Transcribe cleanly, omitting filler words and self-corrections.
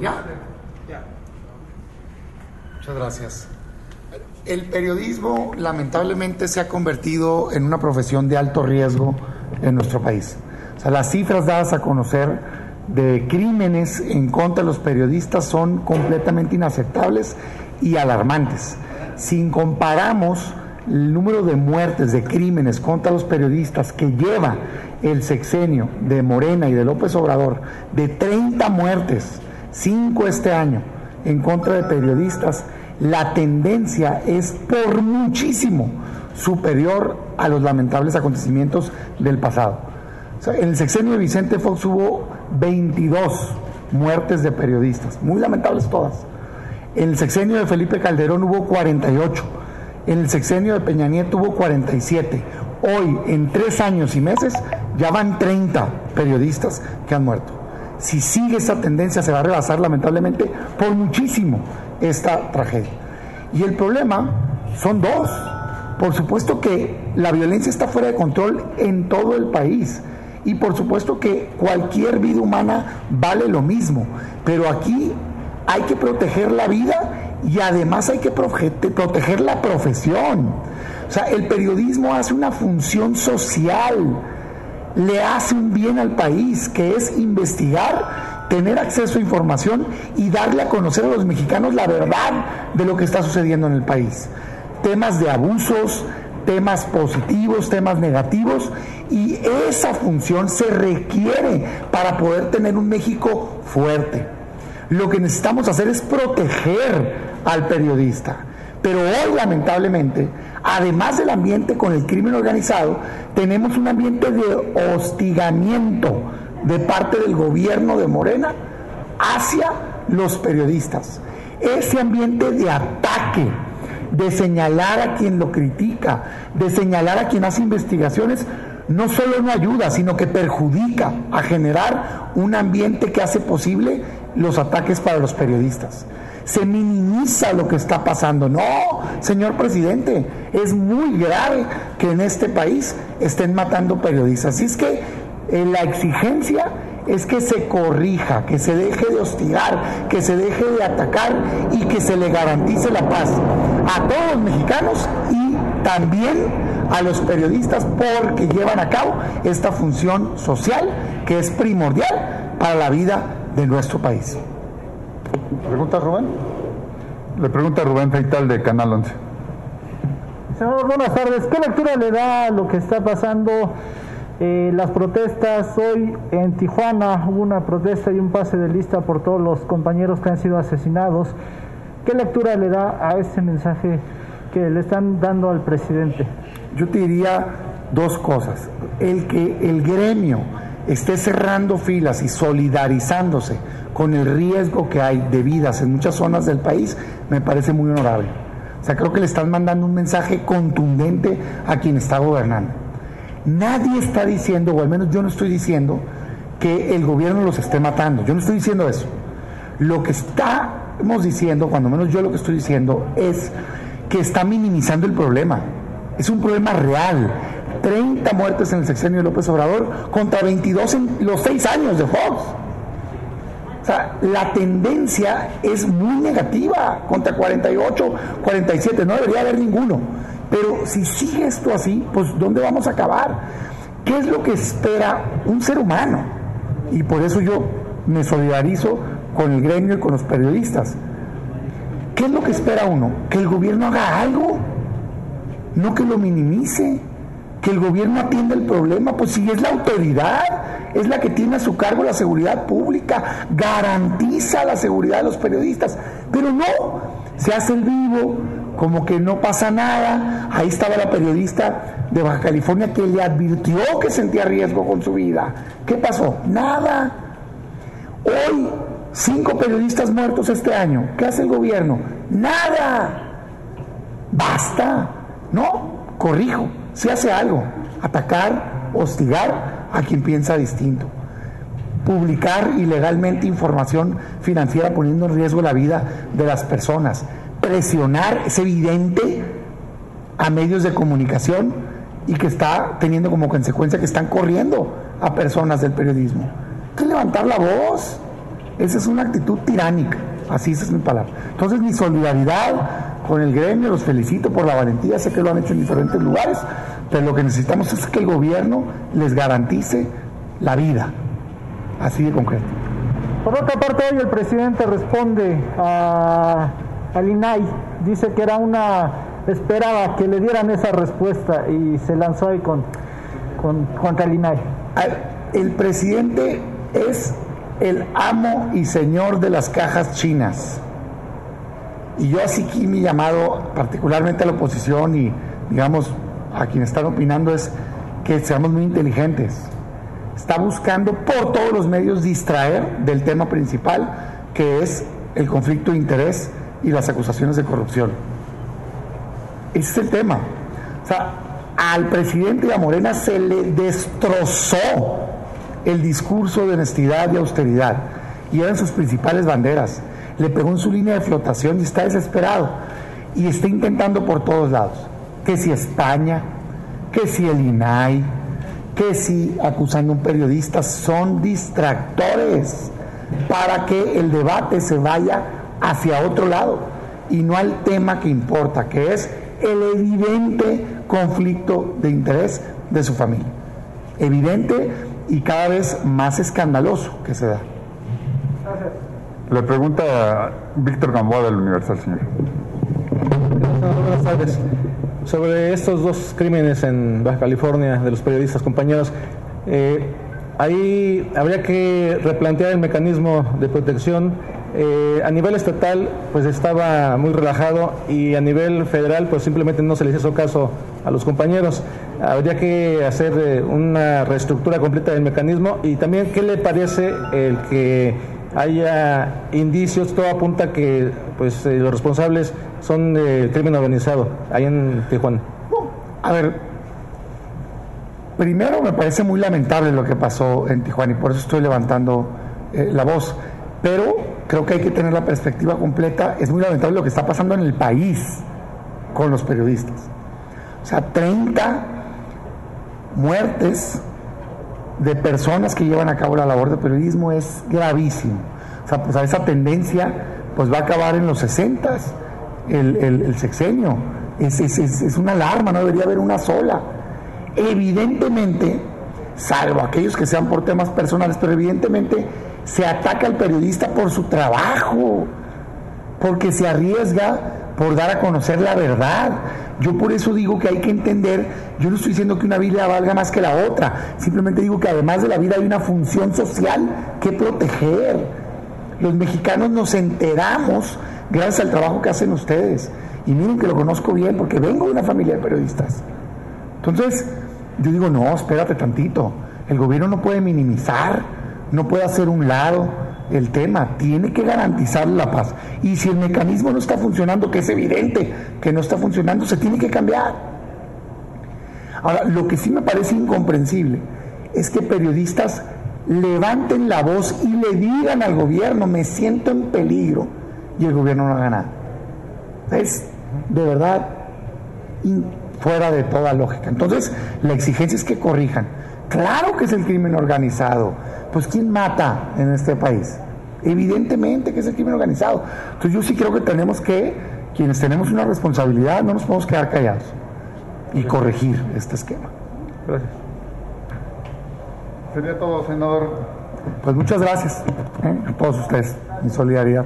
¿Ya? Muchas gracias. El periodismo lamentablemente se ha convertido en una profesión de alto riesgo en nuestro país. O sea, las cifras dadas a conocer de crímenes en contra de los periodistas son completamente inaceptables y alarmantes. Si comparamos el número de muertes, de crímenes contra los periodistas que lleva el sexenio de Morena y de López Obrador, de 30 muertes, 5 este año, en contra de periodistas, la tendencia es por muchísimo superior a los lamentables acontecimientos del pasado. O sea, en el sexenio de Vicente Fox hubo 22 muertes de periodistas, muy lamentables todas. En el sexenio de Felipe Calderón hubo 48. En el sexenio de Peña Nieto hubo 47. Hoy, en 3 años y meses, ya van 30 periodistas que han muerto. Si sigue esa tendencia, se va a rebasar lamentablemente por muchísimo esta tragedia. Y el problema son dos. Por supuesto que la violencia está fuera de control en todo el país. Y por supuesto que cualquier vida humana vale lo mismo. Pero aquí hay que proteger la vida y además hay que proteger la profesión. O sea, el periodismo hace una función social, le hace un bien al país, que es investigar, tener acceso a información y darle a conocer a los mexicanos la verdad de lo que está sucediendo en el país. Temas de abusos, temas positivos, temas negativos, y esa función se requiere para poder tener un México fuerte. Lo que necesitamos hacer es proteger al periodista. Pero hoy, lamentablemente, además del ambiente con el crimen organizado, tenemos un ambiente de hostigamiento de parte del gobierno de Morena hacia los periodistas. Ese ambiente de ataque, de señalar a quien lo critica, de señalar a quien hace investigaciones, no solo no ayuda, sino que perjudica a generar un ambiente que hace posible los ataques para los periodistas. Se minimiza lo que está pasando. No, señor presidente, es muy grave que en este país estén matando periodistas. Así es que la exigencia es que se corrija, que se deje de hostigar, que se deje de atacar y que se le garantice la paz a todos los mexicanos y también a los periodistas, porque llevan a cabo esta función social que es primordial para la vida de nuestro país. ¿Pregunta Rubén? Le pregunta Rubén Feital de Canal 11. Senador, buenas tardes. ¿Qué lectura le da a lo que está pasando? Las protestas hoy en Tijuana, hubo una protesta y un pase de lista por todos los compañeros que han sido asesinados. ¿Qué lectura le da a este mensaje que le están dando al presidente? Yo te diría dos cosas. El que el gremio esté cerrando filas y solidarizándose con el riesgo que hay de vidas en muchas zonas del país me parece muy honorable. O sea, creo que le están mandando un mensaje contundente a quien está gobernando. Nadie está diciendo, o al menos yo no estoy diciendo, que el gobierno los esté matando. Yo no estoy diciendo eso. Lo que estamos diciendo, cuando menos yo lo que estoy diciendo, es que está minimizando el problema. Es un problema real. 30 muertes en el sexenio de López Obrador contra 22 en los 6 años de Fox. O sea, la tendencia es muy negativa, contra 48, 47, no debería haber ninguno. Pero si sigue esto así, pues ¿dónde vamos a acabar? ¿Qué es lo que espera un ser humano? Y por eso yo me solidarizo con el gremio y con los periodistas. ¿Qué es lo que espera uno? Que el gobierno haga algo, no que lo minimice, que el gobierno atienda el problema. Pues si es la autoridad, es la que tiene a su cargo la seguridad pública, garantiza la seguridad de los periodistas, pero no, se hace el vivo, como que no pasa nada. Ahí estaba la periodista de Baja California que le advirtió que sentía riesgo con su vida. ¿Qué pasó? Nada. Hoy 5 periodistas muertos este año. ¿Qué hace el gobierno? Nada. Basta. No, corrijo, si hace algo. Atacar, hostigar a quien piensa distinto. Publicar ilegalmente información financiera poniendo en riesgo la vida de las personas. Presionar, es evidente, a medios de comunicación y que está teniendo como consecuencia que están corriendo a personas del periodismo. Hay que levantar la voz. Esa es una actitud tiránica, así esa es mi palabra. Entonces mi solidaridad con el gremio, los felicito por la valentía, sé que lo han hecho en diferentes lugares, pero lo que necesitamos es que el gobierno les garantice la vida, así de concreto. Por otra parte, hoy el presidente responde al INAI, dice que esperaba que le dieran esa respuesta y se lanzó ahí contra el INAI. El presidente es el amo y señor de las cajas chinas. Y yo así que mi llamado particularmente a la oposición y digamos a quienes están opinando es que seamos muy inteligentes. Está buscando por todos los medios distraer del tema principal, que es el conflicto de interés y las acusaciones de corrupción. Ese es el tema. O sea, al presidente y a Morena se le destrozó el discurso de honestidad y austeridad, y eran sus principales banderas. Le pegó en su línea de flotación y está desesperado, y está intentando por todos lados, que si España, que si el INAI, que si acusando a un periodista, son distractores para que el debate se vaya hacia otro lado y no al tema que importa, que es el evidente conflicto de interés de su familia. Evidente y cada vez más escandaloso que se da. Le pregunta Víctor Gamboa del Universal, señor. Buenas tardes. Sobre estos dos crímenes en Baja California de los periodistas, compañeros, ahí habría que replantear el mecanismo de protección. A nivel estatal pues estaba muy relajado, y a nivel federal pues simplemente no se les hizo caso a los compañeros. Habría que hacer una reestructura completa del mecanismo. Y también, ¿qué le parece el que haya indicios? Todo apunta que pues los responsables son del crimen organizado ahí en Tijuana. A ver, primero me parece muy lamentable lo que pasó en Tijuana y por eso estoy levantando la voz, pero creo que hay que tener la perspectiva completa. Es muy lamentable lo que está pasando en el país con los periodistas. O sea, 30 muertes de personas que llevan a cabo la labor de periodismo es gravísimo. O sea, pues esa tendencia pues va a acabar en los 60s, el sexenio. Es una alarma, no debería haber una sola. Evidentemente, salvo aquellos que sean por temas personales, pero evidentemente se ataca al periodista por su trabajo, porque se arriesga por dar a conocer la verdad. Yo por eso digo que hay que entender, yo no estoy diciendo que una vida valga más que la otra, simplemente digo que además de la vida hay una función social que proteger. Los mexicanos nos enteramos gracias al trabajo que hacen ustedes, y miren que lo conozco bien porque vengo de una familia de periodistas. Entonces yo digo, no, espérate tantito, el gobierno no puede minimizar, no puede hacer un lado el tema, tiene que garantizar la paz, y si el mecanismo no está funcionando, que es evidente que no está funcionando, se tiene que cambiar. Ahora, lo que sí me parece incomprensible es que periodistas levanten la voz y le digan al gobierno, me siento en peligro, y el gobierno no haga nada. Es de verdad fuera de toda lógica. Entonces la exigencia es que corrijan. Claro que es el crimen organizado. Pues ¿quién mata en este país? Evidentemente que es el crimen organizado. Entonces yo sí creo que quienes tenemos una responsabilidad, no nos podemos quedar callados y corregir este esquema. Gracias. Sería todo, senador. Pues muchas gracias a todos ustedes, mi solidaridad.